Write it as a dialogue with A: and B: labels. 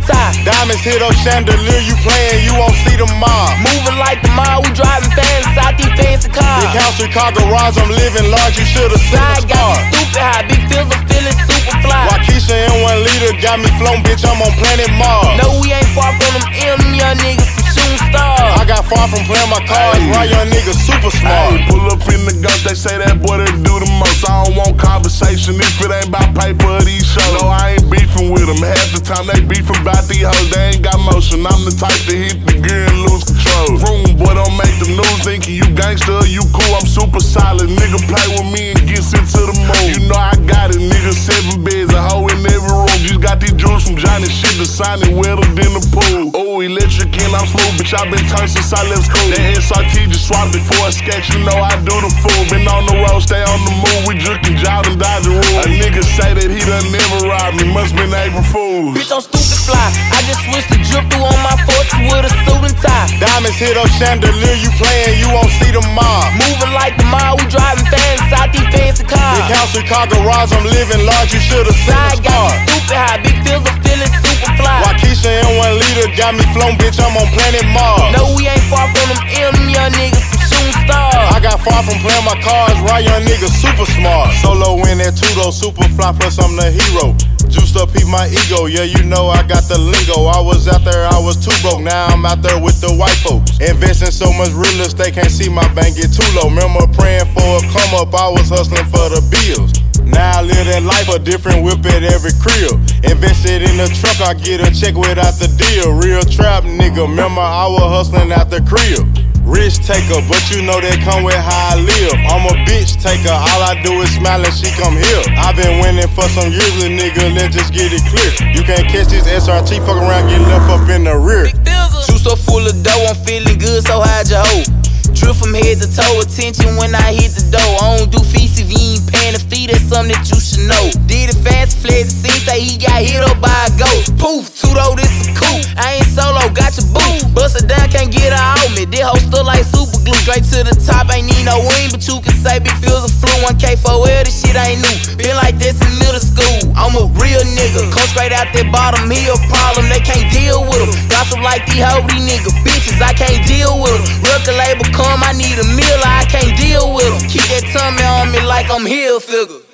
A: tie.
B: Diamonds hit up chandelier, you playing, you won't see the mob.
A: Moving like the mob, we driving fast out these fancy cars.
B: Big house, car garage, I'm living large, you should've seen the
A: Side got
B: star.
A: me stupid high, big feels I'm feeling super fly.
B: Waukesha and 1 liter got me flown, bitch, I'm on planet Mars.
A: No, we ain't far from them young niggas, some shooting stars.
B: I got far from playing my cards, right young niggas super smart.
C: Pull up in the ghost, they say that boy that do the most. I don't want conversation if it ain't about paper or these shows. No, I ain't beefing with them. Half the time they beefing about these hoes, they ain't got motion. I'm the type to hit the gear and lose control. Vroom, boy, don't make the news thinking you gangster, you cool, I'm super solid. Nigga play with me and gets into the mood. You know I got it, nigga, 7 beds, a hoe in every room. Just got these jewels from Johnny, shit, the sign it wetter than the pool. Oh, electric and I'm smooth, bitch, I been turned since I left school. That SRT just swapped it for a sketch, you know I do the fool. Been on the road, stay on the move, we jukin', jogging, dodging rules. A nigga say that he done never robbed me, must been April Fools.
A: Bitch, I'm stupid fly, I just switched the drip through on my fortune with a suit and tie.
B: Diamonds hit up chandelier, you playing, you won't see the mob.
A: Moving like the mob, we driving fast out these fancy cars.
B: Big house, car garage, I'm living large, you should've seen
A: Side
B: the
A: got
B: star.
A: me stupid high, big feels I'm feeling super fly.
B: Waukesha and 1 liter got me flown, bitch, I'm on planet Mars.
A: No, we ain't far from them young niggas, some shooting stars.
B: I got far from playing my cards, right young niggas super smart. Solo in that Tudo, super fly, plus I'm the hero. Juiced up, peep my ego, yeah, you know I got the lingo. I was out there, I was too broke, now I'm out there with the white folks. Investing so much real estate, can't see my bank get too low. Remember praying for a come up, I was hustling for the bills. Now I live that life, a different whip at every crib. Invested in the truck, I get a check without the deal. Real trap nigga, remember I was hustling out the crib. Rich taker, but you know that come with how I live. I'm a bitch taker, all I do is smile and she come here. I been winning for some years, little nigga, let's just get it clear. You can't catch this SRT, fuck around, get left up in the rear.
A: Juice so full of dough, I'm feeling good, so hide your hoe. Drip from head to toe, attention when I hit the door. I don't do fees if you ain't paying the fee, that's something that you should know. Did it fast, fled the scene, say he got hit up by a ghost. Poof, Tudo, this is cool. I ain't solo, got your boo. Bust it down, can't get her out me. This hoe still like super glue. Straight to the top, ain't need no wing, but you can say big feels a flu. 1K for L, this shit ain't new. Been like this in middle school. I'm a real nigga. Come straight out that bottom, he a problem, they can't deal with him. Gossip like these hoe, these nigga bitches, I can't deal with them. Record label come, I need a meal, I can't deal with them. Keep that tummy on me like I'm Hill figure.